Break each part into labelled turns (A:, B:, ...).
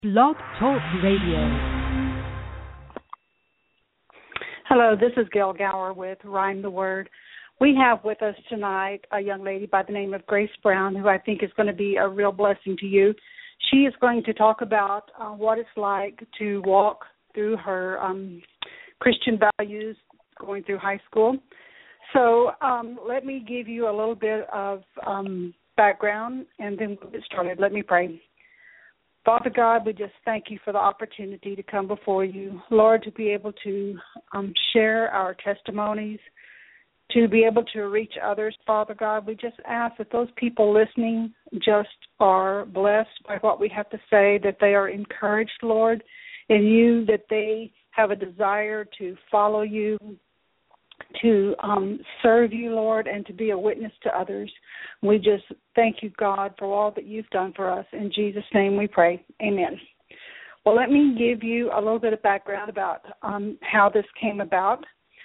A: Blog Talk Radio.
B: Hello, this is Gail Gower with Rhyme the Word. We have with us tonight a young lady by the name of Grace Brown, who I think is going to be a real blessing to you. She is going to talk about what it's like to walk through her Christian values going through high school. So let me give you a little bit of background, and then we'll get started. Let me pray. Father God, we just thank you for the opportunity to come before you. Lord, to be able to share our testimonies, to be able to reach others, Father God. We just ask that those people listening just are blessed by what we have to say, that they are encouraged, Lord, in you, that they have a desire to follow you, to serve you, Lord, and to be a witness to others. We just thank you, God, for all that you've done for us. In Jesus' name we pray. Amen. Well, let me give you a little bit of background about how this came about.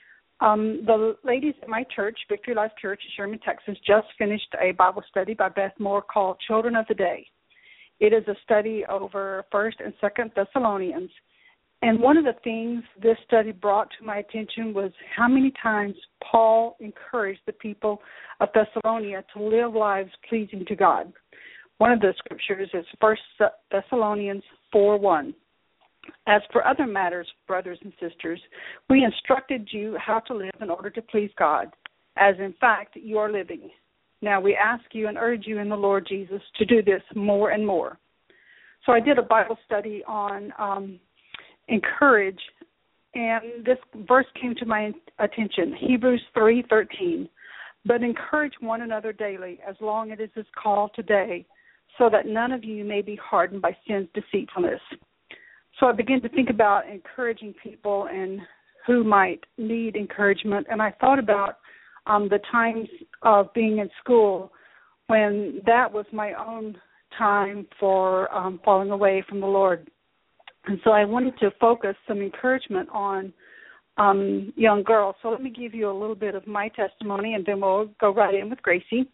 B: The ladies at my church, Victory Life Church in Sherman, Texas, just finished a Bible study by Beth Moore called Children of the Day. It is a study over 1st and 2nd Thessalonians. And one of the things this study brought to my attention was how many times Paul encouraged the people of Thessalonia to live lives pleasing to God. One of the scriptures is 1 Thessalonians 4:1. As for other matters, brothers and sisters, we instructed you how to live in order to please God, as in fact you are living. Now we ask you and urge you in the Lord Jesus to do this more and more. So I did a Bible study on encourage, and this verse came to my attention, Hebrews 3:13. But encourage one another daily, as long as it is called today, so that none of you may be hardened by sin's deceitfulness. So I began to think about encouraging people and who might need encouragement, and I thought about the times of being in school when that was my own time for falling away from the Lord. And so I wanted to focus some encouragement on young girls. So let me give you a little bit of my testimony, and then we'll go right in with Gracie.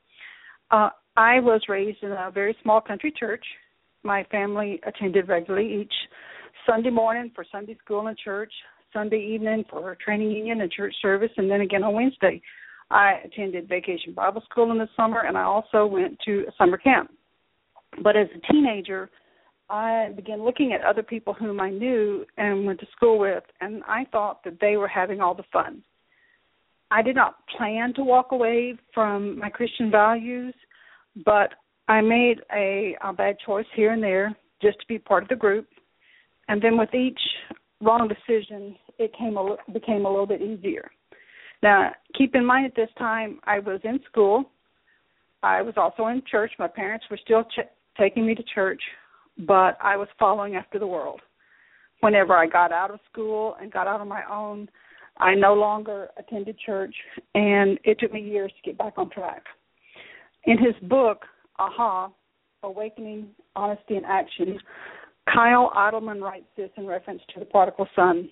B: I was raised in a very small country church. My family attended regularly each Sunday morning for Sunday school and church, Sunday evening for training union and church service, and then again on Wednesday. I attended Vacation Bible School in the summer, and I also went to a summer camp. But as a teenager, I began looking at other people whom I knew and went to school with, and I thought that they were having all the fun. I did not plan to walk away from my Christian values, but I made a bad choice here and there just to be part of the group. And then with each wrong decision, it became a little bit easier. Now, keep in mind at this time, I was in school. I was also in church. My parents were still taking me to church, but I was following after the world. Whenever I got out of school and got out on my own, I no longer attended church, and it took me years to get back on track. In his book, Aha, Awakening Honesty in Action, Kyle Idleman writes this in reference to the prodigal son.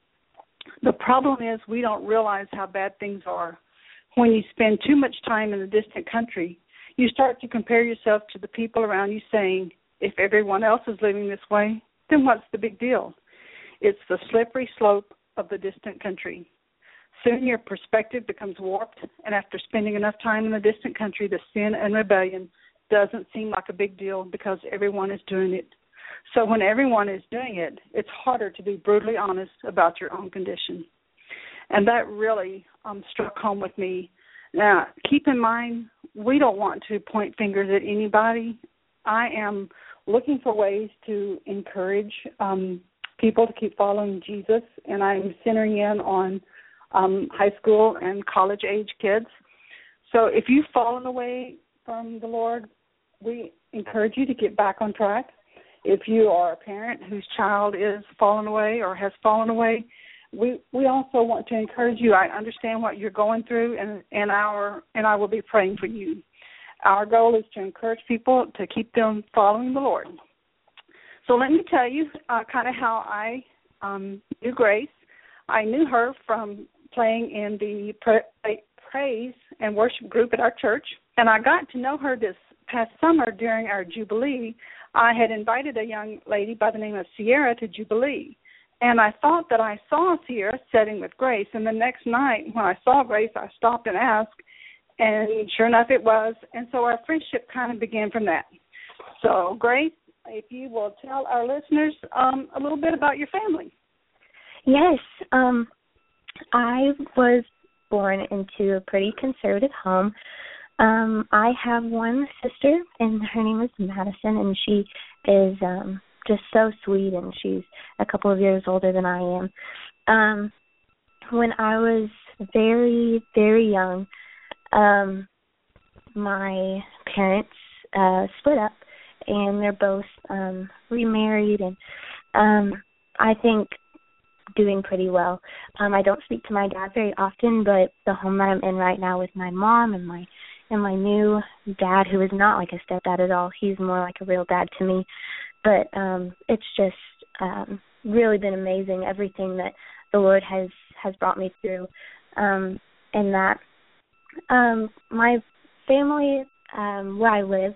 B: The problem is we don't realize how bad things are. When you spend too much time in a distant country, you start to compare yourself to the people around you saying, if everyone else is living this way, then what's the big deal? It's the slippery slope of the distant country. Soon your perspective becomes warped, and after spending enough time in the distant country, the sin and rebellion doesn't seem like a big deal because everyone is doing it. So when everyone is doing it, it's harder to be brutally honest about your own condition. And that really struck home with me. Now, keep in mind, we don't want to point fingers at anybody. I am looking for ways to encourage people to keep following Jesus, and I'm centering in on high school and college-age kids. So if you've fallen away from the Lord, we encourage you to get back on track. If you are a parent whose child is fallen away or has fallen away, we also want to encourage you. I understand what you're going through, and I will be praying for you. Our goal is to encourage people to keep them following the Lord. So let me tell you kind of how I knew Grace. I knew her from playing in the praise and worship group at our church, and I got to know her this past summer during our Jubilee, I had invited a young lady by the name of Sierra to Jubilee. And I thought that I saw Sierra sitting with Grace. And the next night when I saw Grace, I stopped and asked, and sure enough it was. And so our friendship kind of began from that. So, Grace, if you will tell our listeners a little bit about your family.
C: Yes, I was born into a pretty conservative home. I have one sister, and her name is Madison, and she is just so sweet, and she's a couple of years older than I am. When I was very, very young, my parents split up, and they're both remarried, and I think doing pretty well. I don't speak to my dad very often, but the home that I'm in right now with my mom and my new dad, who is not like a stepdad at all, he's more like a real dad to me. But it's just really been amazing, everything that the Lord has brought me through. And that my family, where I live,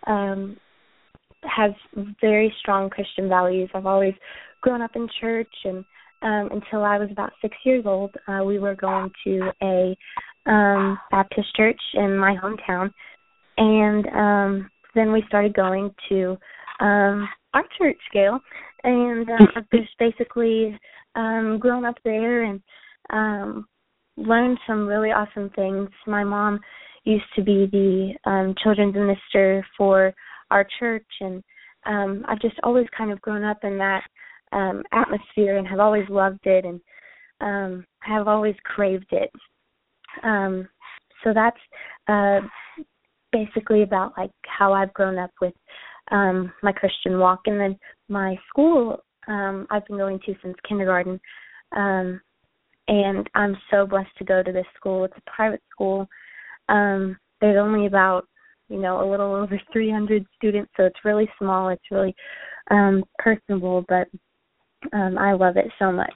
C: has very strong Christian values. I've always grown up in church, and until I was about 6 years old, we were going to a Baptist church in my hometown. And then we started going to our church, Gail, and I've just basically grown up there and learned some really awesome things. My mom used to be the children's minister for our church, and I've just always kind of grown up in that atmosphere and have always loved it, and have always craved it. So that's basically about like how I've grown up with my Christian walk. And then my school I've been going to since kindergarten, and I'm so blessed to go to this school. It's a private school. There's only about, a little over 300 students, so it's really small. It's really personable, but I love it so much.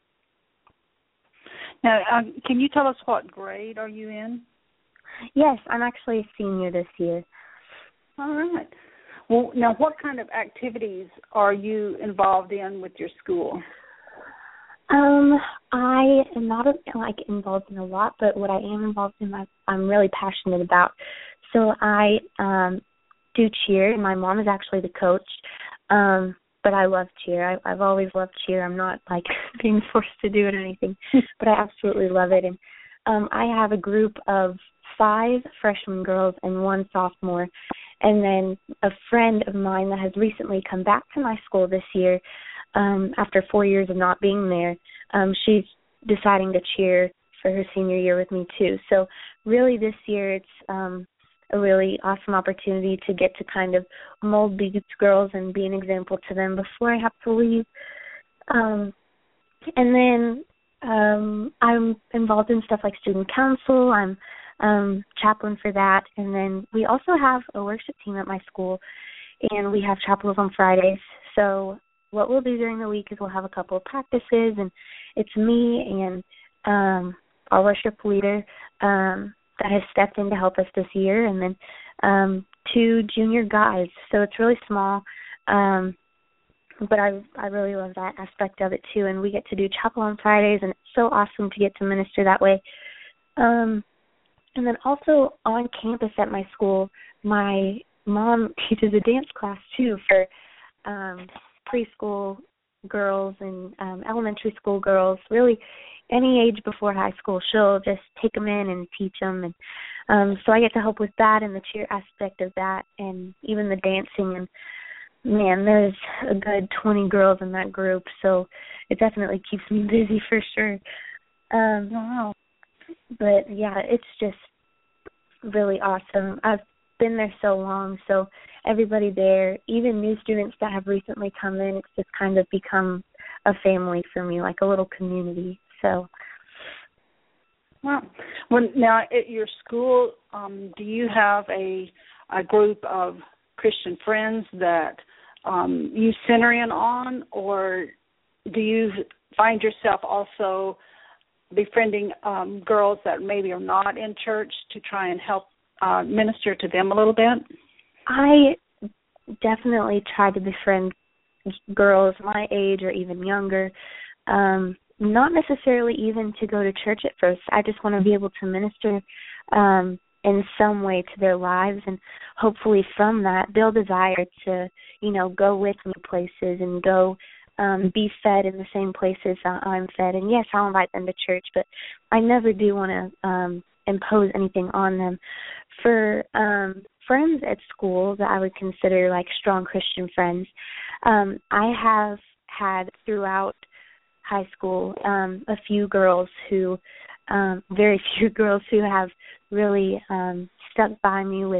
B: Now, can you tell us what grade are you in?
C: Yes, I'm actually a senior this year.
B: All right. Well, now, what kind of activities are you involved in with your school?
C: I am not involved in a lot, but what I am involved in, I'm really passionate about. So I do cheer, and my mom is actually the coach. But I love cheer. I've always loved cheer. I'm not being forced to do it or anything, but I absolutely love it. And I have a group of 5 freshman girls and 1 sophomore, and then a friend of mine that has recently come back to my school this year after 4 years of not being there. She's deciding to cheer for her senior year with me too. So really this year it's a really awesome opportunity to get to kind of mold these girls and be an example to them before I have to leave. And then I'm involved in stuff like student council. I'm chaplain for that. And then we also have a worship team at my school, and we have chapels on Fridays. So what we'll do during the week is we'll have a couple of practices, and it's me and our worship leader that has stepped in to help us this year, and then 2 junior guys. So it's really small, but I really love that aspect of it too. And we get to do chapel on Fridays, and it's so awesome to get to minister that way. And then also on campus at my school, my mom teaches a dance class too for preschool girls and elementary school girls, really any age before high school. She'll just take them in and teach them. And so I get to help with that and the cheer aspect of that, and even the dancing. And, man, there's a good 20 girls in that group, so it definitely keeps me busy for sure.
B: Wow.
C: But, yeah, it's just really awesome. I've been there so long, so everybody there, even new students that have recently come in, it's just kind of become a family for me, like a little community. So,
B: wow. Well, now at your school, do you have a group of Christian friends that you center in on, or do you find yourself also befriending girls that maybe are not in church to try and help minister to them a little bit?
C: I definitely try to befriend girls my age or even younger. Not necessarily even to go to church at first. I just want to be able to minister in some way to their lives, and hopefully from that they'll desire to, go with me places and go be fed in the same places I'm fed. And yes, I'll invite them to church, but I never do want to impose anything on them. For friends at school that I would consider like strong Christian friends, I have had throughout high school a few girls who, very few girls who have really stuck by me with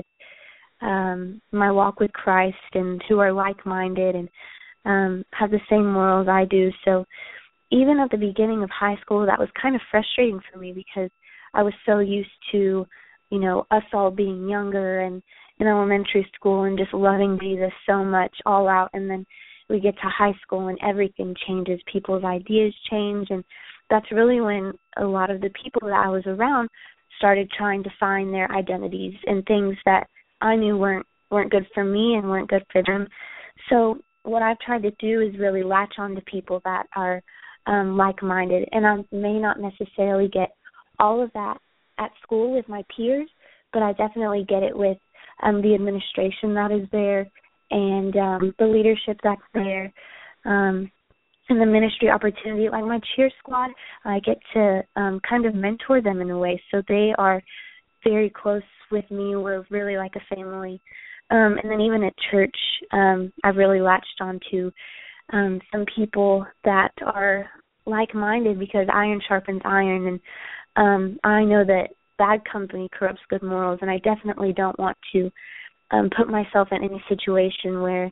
C: my walk with Christ and who are like-minded and have the same morals I do. So even at the beginning of high school, that was kind of frustrating for me because I was so used to, us all being younger and in elementary school and just loving Jesus so much all out. And then we get to high school and everything changes. People's ideas change. And that's really when a lot of the people that I was around started trying to find their identities in things that I knew weren't good for me and weren't good for them. So what I've tried to do is really latch on to people that are like-minded. And I may not necessarily get all of that at school with my peers, but I definitely get it with the administration that is there and the leadership that's there, and the ministry opportunity. Like my cheer squad, I get to kind of mentor them in a way, so they are very close with me. We're really like a family. And then even at church, I've really latched on to some people that are like-minded because iron sharpens iron, and I know that bad company corrupts good morals, and I definitely don't want to put myself in any situation where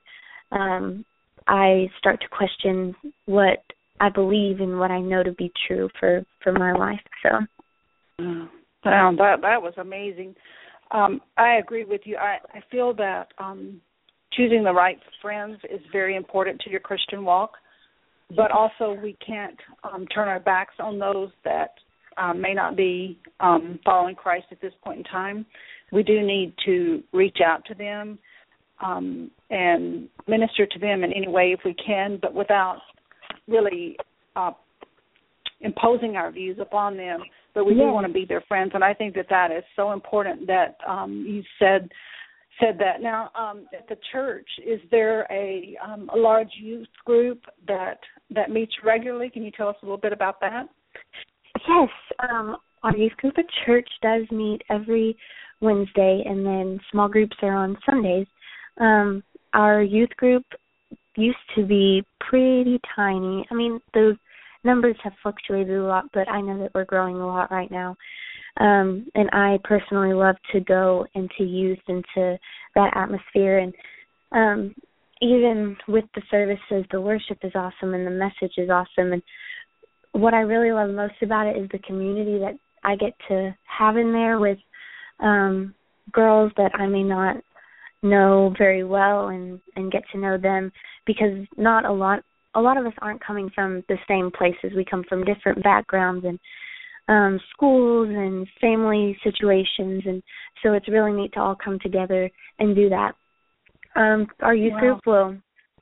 C: I start to question what I believe and what I know to be true for my life. So,
B: wow, that was amazing. I agree with you. I feel that choosing the right friends is very important to your Christian walk, but also we can't turn our backs on those that may not be following Christ at this point in time. We do need to reach out to them and minister to them in any way if we can, but without really imposing our views upon them. But we do want to be their friends, and I think that is so important that you said that. Now, at the church, is there a large youth group that meets regularly? Can you tell us a little bit about that?
C: Yes, our youth group at church does meet every Wednesday, and then small groups are on Sundays. Our youth group used to be pretty tiny. I mean, the numbers have fluctuated a lot, but I know that we're growing a lot right now. And I personally love to go into youth, into that atmosphere. And even with the services, the worship is awesome and the message is awesome. And what I really love most about it is the community that I get to have in there with girls that I may not know very well and get to know them, because not a lot of us aren't coming from the same places. We come from different backgrounds and schools and family situations, and so it's really neat to all come together and do that. Our youth group will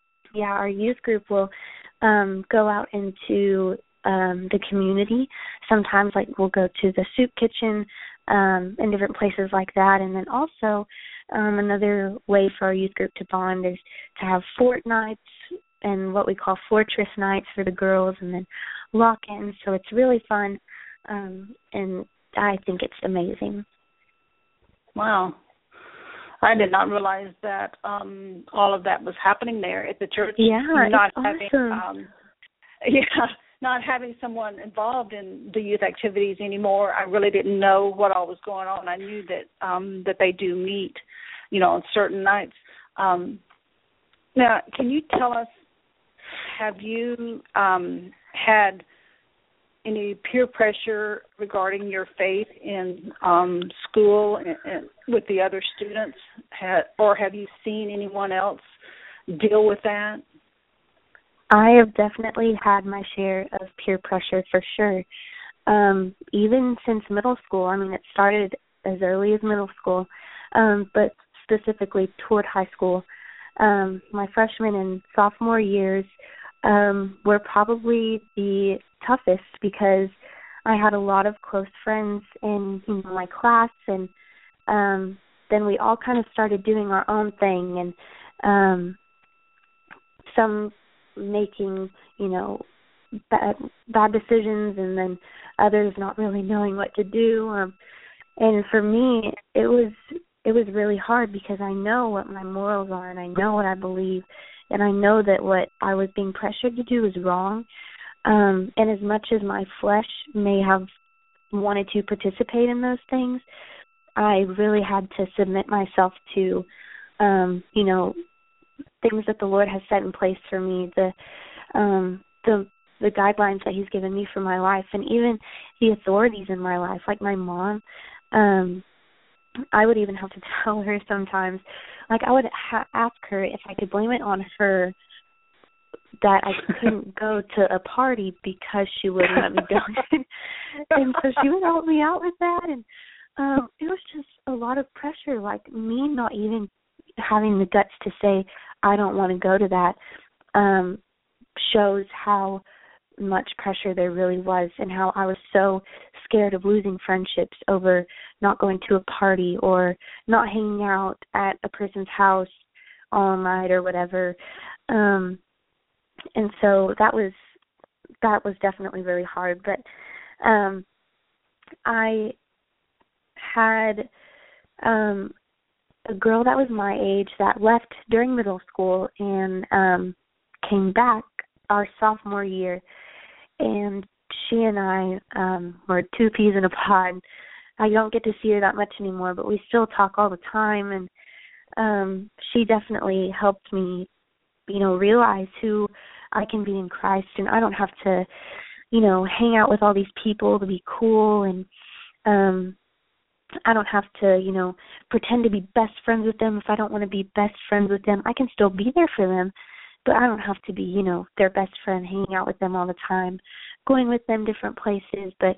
C: go out into the community. Sometimes, like, we'll go to the soup kitchen and different places like that. And then also another way for our youth group to bond is to have fort nights and what we call fortress nights for the girls, and then lock-ins. So it's really fun, and I think it's amazing.
B: Wow. I did not realize that all of that was happening there at the church.
C: Yeah,
B: not
C: it's
B: having,
C: awesome.
B: Not having someone involved in the youth activities anymore. I really didn't know what all was going on. I knew that that they do meet, on certain nights. Now, can you tell us, have you had any peer pressure regarding your faith in school and with the other students, or have you seen anyone else deal with that?
C: I have definitely had my share of peer pressure for sure. Even since middle school. I mean, it started as early as middle school. But specifically toward high school. My freshman and sophomore years were probably the toughest because I had a lot of close friends in my class, and then we all kind of started doing our own thing, and some making, bad decisions, and then others not really knowing what to do. And for me, it was really hard because I know what my morals are, and I know what I believe, and I know that what I was being pressured to do was wrong. And as much as my flesh may have wanted to participate in those things, I really had to submit myself to, things that the Lord has set in place for me, the guidelines that He's given me for my life, and even the authorities in my life, like my mom. I would even have to tell her sometimes, like I would ask her if I could blame it on her that I couldn't go to a party because she wouldn't let me go. And so she would help me out with that. And it was just a lot of pressure, like me not even having the guts to say I don't want to go to that shows how much pressure there really was, and how I was so scared of losing friendships over not going to a party or not hanging out at a person's house all night or whatever. And so that was definitely very hard. But I had a girl that was my age that left during middle school and came back our sophomore year, and she and I were two peas in a pod. I don't get to see her that much anymore, but we still talk all the time, and she definitely helped me, realize who I can be in Christ, and I don't have to, hang out with all these people to be cool, and I don't have to, pretend to be best friends with them if I don't want to be best friends with them. I can still be there for them, but I don't have to be, their best friend, hanging out with them all the time, going with them different places. But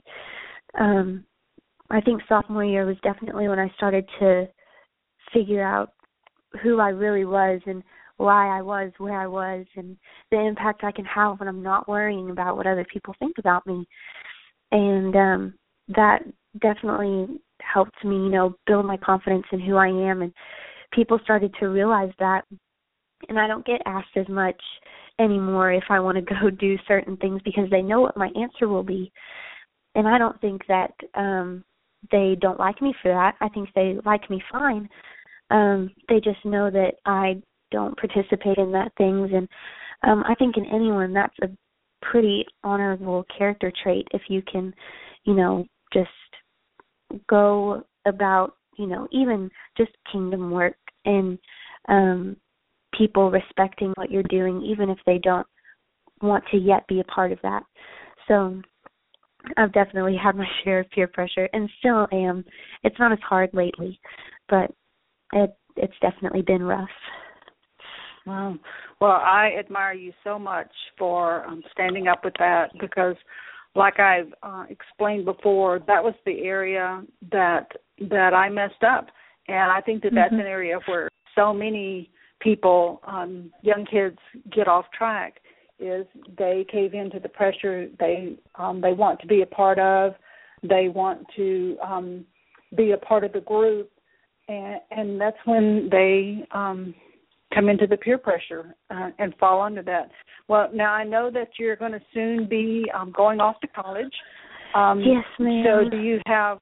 C: I think sophomore year was definitely when I started to figure out who I really was and why I was where I was, and the impact I can have when I'm not worrying about what other people think about me. And that definitely helped me, build my confidence in who I am, and people started to realize that. And I don't get asked as much anymore if I want to go do certain things because they know what my answer will be. And I don't think that they don't like me for that. I think they like me fine. They just know that I don't participate in that things. And I think in anyone that's a pretty honorable character trait if you can, just go about, even just kingdom work and people respecting what you're doing, even if they don't want to yet be a part of that. So I've definitely had my share of peer pressure and still am. It's not as hard lately, but it's definitely been rough.
B: Wow. Well, I admire you so much for standing up with that because, like I've explained before, that was the area that I messed up. And I think that that's an area where so many people, young kids, get off track, is they cave into the pressure they want to be a part of. They want to be a part of the group, and that's when they come into the peer pressure and fall under that. Well, now I know that you're going to soon be going off to college.
C: Yes, ma'am.
B: So do you have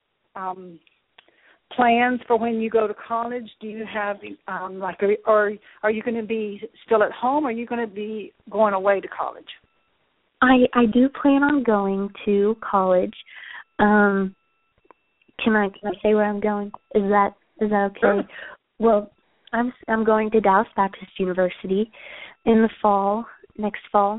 B: plans for when you go to college? Do you have or are you going to be still at home, or are you going to be going away to college?
C: I do plan on going to college. Can I say where I'm going? Is that okay?
B: Sure.
C: Well, I'm going to Dallas Baptist University in the fall, next fall.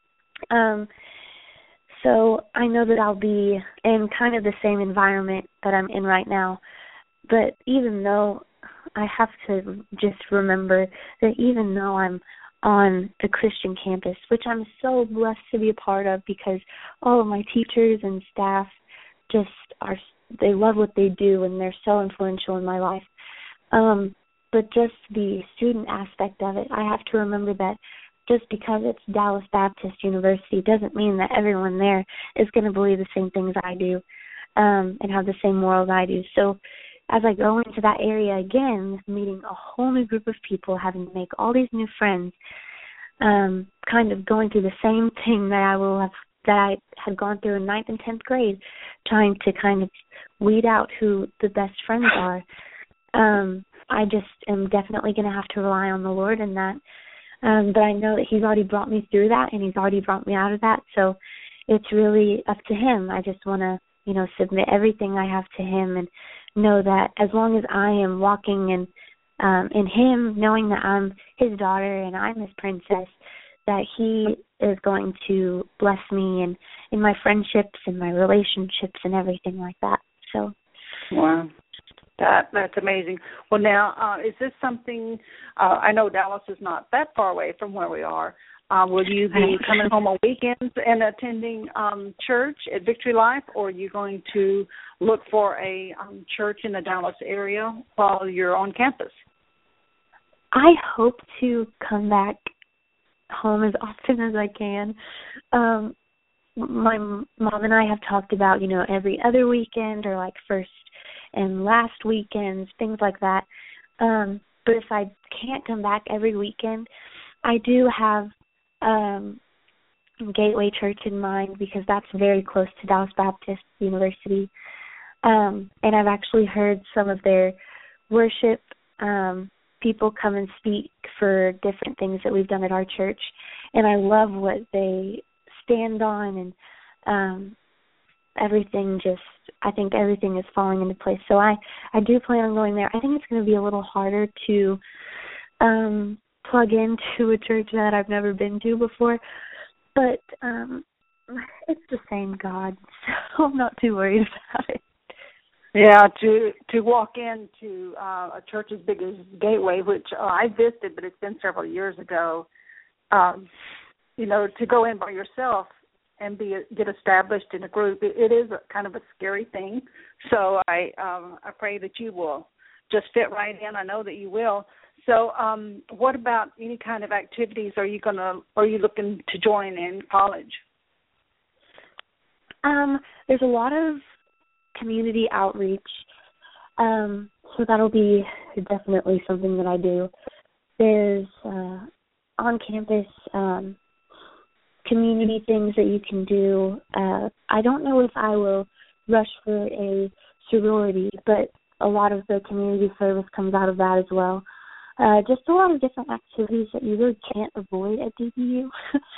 C: So I know that I'll be in kind of the same environment that I'm in right now. But even though I have to just remember that even though I'm on the Christian campus, which I'm so blessed to be a part of because all of my teachers and staff they love what they do and they're so influential in my life. but just the student aspect of it, I have to remember that just because it's Dallas Baptist University doesn't mean that everyone there is going to believe the same things I do and have the same morals I do. So as I go into that area again, meeting a whole new group of people, having to make all these new friends, kind of going through the same thing that I had gone through in 9th and 10th grade, trying to kind of weed out who the best friends are. I just am definitely going to have to rely on the Lord in that. But I know that He's already brought me through that, and He's already brought me out of that. So it's really up to Him. I just want to, submit everything I have to Him and know that as long as I am walking in Him, knowing that I'm His daughter and I'm His princess, that He is going to bless me and in my friendships and my relationships and everything like that. So,
B: wow. That's amazing. Well, now, is this something, I know Dallas is not that far away from where we are. Will you be coming home on weekends and attending church at Victory Life, or are you going to look for a church in the Dallas area while you're on campus?
C: I hope to come back home as often as I can. My mom and I have talked about, every other weekend or like first and last weekends, things like that. But if I can't come back every weekend, I do have Gateway Church in mind because that's very close to Dallas Baptist University. And I've actually heard some of their worship people come and speak for different things that we've done at our church. And I love what they stand on, and I think everything is falling into place. So I do plan on going there. I think it's going to be a little harder to plug into a church that I've never been to before, but it's the same God, so I'm not too worried about it.
B: Yeah, to walk into a church as big as Gateway, which I visited, but it's been several years ago, to go in by yourself and get established in a group, it is kind of a scary thing. So I pray that you will just fit right in. I know that you will. So what about any kind of activities are you looking to join in college?
C: There's a lot of community outreach, so that'll be definitely something that I do. There's on campus community things that you can do. I don't know if I will rush for a sorority, but a lot of the community service comes out of that as well. Just a lot of different activities that you really can't avoid at DBU.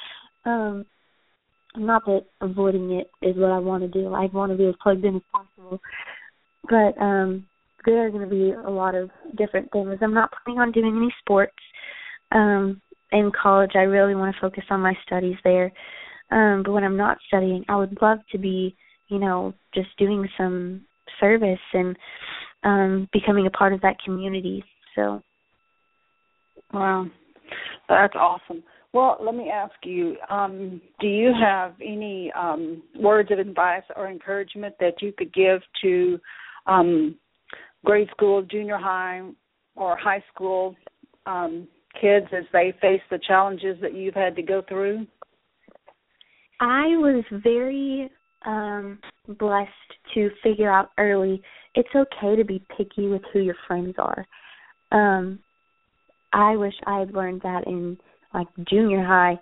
C: Not that avoiding it is what I want to do. I want to be as plugged in as possible. But there are going to be a lot of different things. I'm not planning on doing any sports. In college, I really want to focus on my studies there. But when I'm not studying, I would love to be, just doing some service and becoming a part of that community. So.
B: Wow. That's awesome. Well, let me ask you, do you have any words of advice or encouragement that you could give to grade school, junior high, or high school kids as they face the challenges that you've had to go through?
C: I was very blessed to figure out early it's okay to be picky with who your friends are. I wish I had learned that in junior high,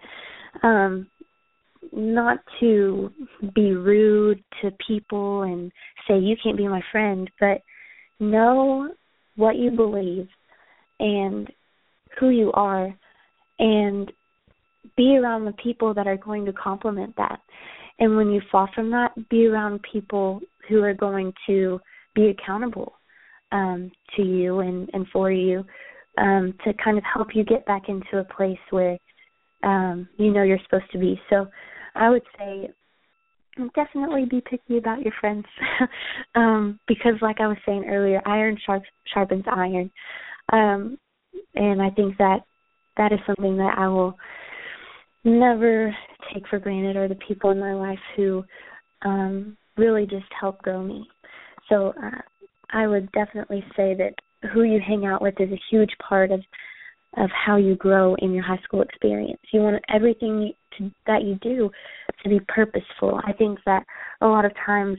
C: not to be rude to people and say you can't be my friend, but know what you believe and who you are, and be around the people that are going to complement that. And when you fall from that, be around people who are going to be accountable to you and for you, to kind of help you get back into a place where you're supposed to be. So I would say definitely be picky about your friends because like I was saying earlier, iron sharpens iron. And I think that is something that I will never take for granted, or the people in my life who really just help grow me. So I would definitely say that who you hang out with is a huge part of how you grow in your high school experience. You want everything that you do to be purposeful. I think that a lot of times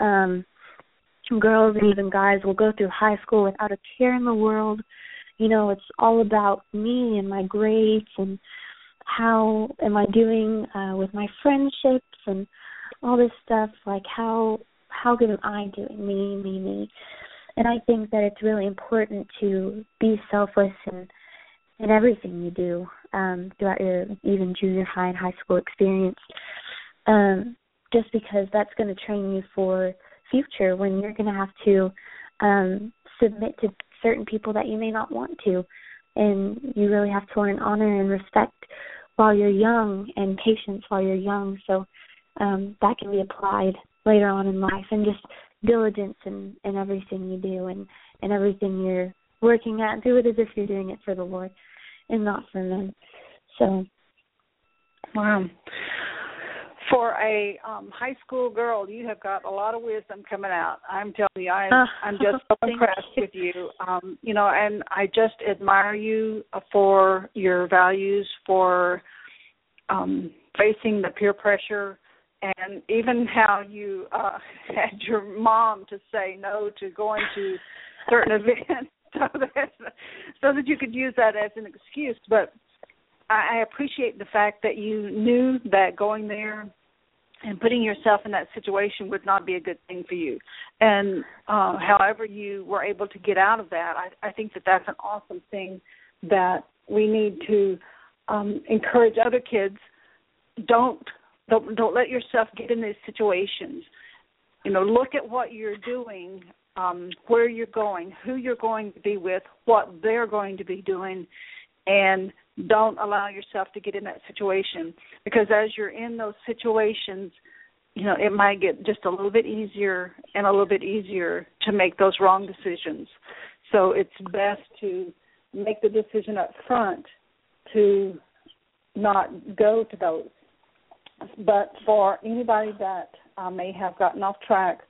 C: girls and even guys will go through high school without a care in the world. It's all about me and my grades and how am I doing with my friendships and all this stuff, like how good am I doing, me. And I think that it's really important to be selfless in everything you do throughout your even junior high and high school experience, just because that's going to train you for future when you're going to have to submit to certain people that you may not want to. And you really have to learn honor and respect while you're young and patience while you're young. So that can be applied later on in life, and just diligence in everything you do and everything you're working at. Do it as if you're doing it for the Lord and not for men. So,
B: wow. For a high school girl, you have got a lot of wisdom coming out. I'm telling you, I'm just so impressed with you. And I just admire you for your values, for facing the peer pressure, and even how you had your mom to say no to going to certain events so that you could use that as an excuse. But I appreciate the fact that you knew that going there and putting yourself in that situation would not be a good thing for you. And however you were able to get out of that, I think that that's an awesome thing that we need to encourage other kids. Don't let yourself get in these situations. Look at what you're doing, where you're going, who you're going to be with, what they're going to be doing, and don't allow yourself to get in that situation, because as you're in those situations, it might get just a little bit easier and a little bit easier to make those wrong decisions. So it's best to make the decision up front to not go to those. But for anybody that may have gotten off track,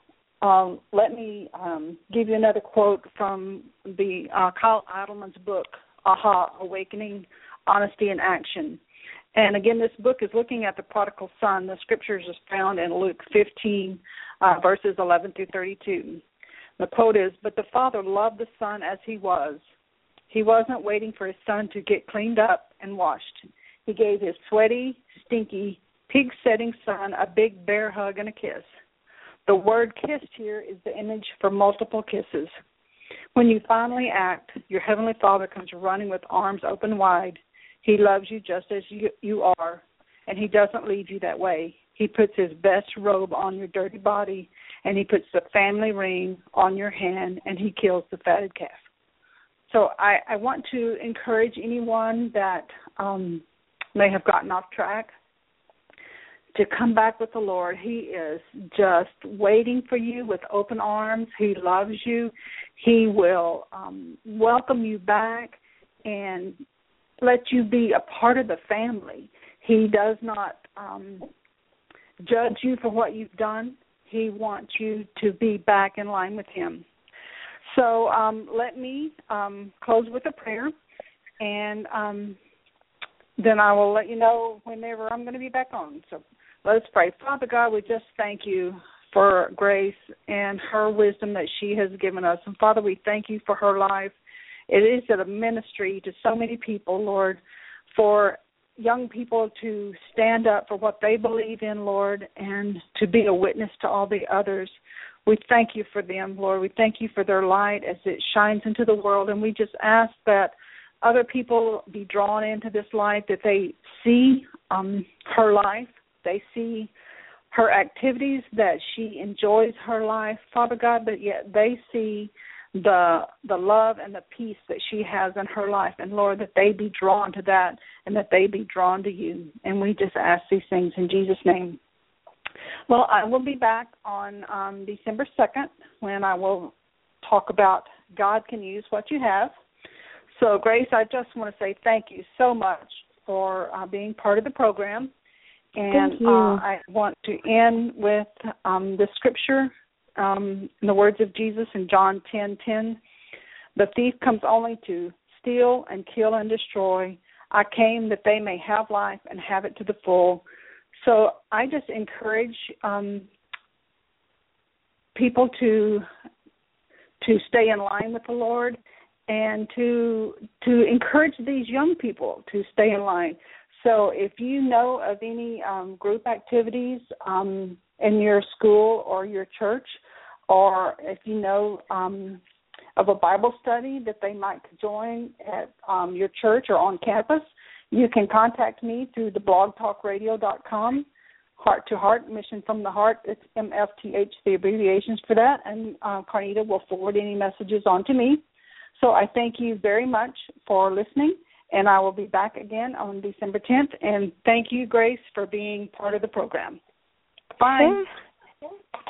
B: let me give you another quote from the Kyle Idleman's book, Aha, Awakening Honesty in Action. And again, this book is looking at the prodigal son. The scriptures is found in Luke 15, verses 11 through 32. The quote is, "But the father loved the son as he was. He wasn't waiting for his son to get cleaned up and washed. He gave his sweaty, stinky, pig-setting son a big bear hug and a kiss. The word kissed here is the image for multiple kisses. When you finally act, your Heavenly Father comes running with arms open wide. He loves you just as you are, and He doesn't leave you that way. He puts His best robe on your dirty body, and He puts the family ring on your hand, and He kills the fatted calf." So I want to encourage anyone that may have gotten off track to come back with the Lord. He is just waiting for you with open arms. He loves you. He will welcome you back and let you be a part of the family. He does not judge you for what you've done. He wants you to be back in line with Him. So let me close with a prayer, and then I will let you know whenever I'm going to be back on. So let's pray. Father God, we just thank you for Grace and her wisdom that she has given us. And Father, we thank you for her life. It is a ministry to so many people, Lord, for young people to stand up for what they believe in, Lord, and to be a witness to all the others. We thank you for them, Lord. We thank you for their light as it shines into the world. And we just ask that other people be drawn into this light, that they see her life, they see her activities, that she enjoys her life, Father God, but yet they see the love and the peace that she has in her life. And, Lord, that they be drawn to that and that they be drawn to you. And we just ask these things in Jesus' name. Well, I will be back on December 2nd when I will talk about God can use what you have. So, Grace, I just want to say thank you so much for being part of the program. And
C: thank you.
B: I want to end with the scripture, in the words of Jesus in John 10:10. The thief comes only to steal and kill and destroy. I came that they may have life and have it to the full. So I just encourage people to stay in line with the Lord and to encourage these young people to stay in line. So if you know of any group activities in your school or your church, or if you know of a Bible study that they might join at your church or on campus, you can contact me through the blogtalkradio.com, Heart to Heart, Mission from the Heart. It's MFTH, the abbreviations for that, and Carnita will forward any messages on to me. So I thank you very much for listening, and I will be back again on December 10th. And thank you, Grace, for being part of the program. Bye.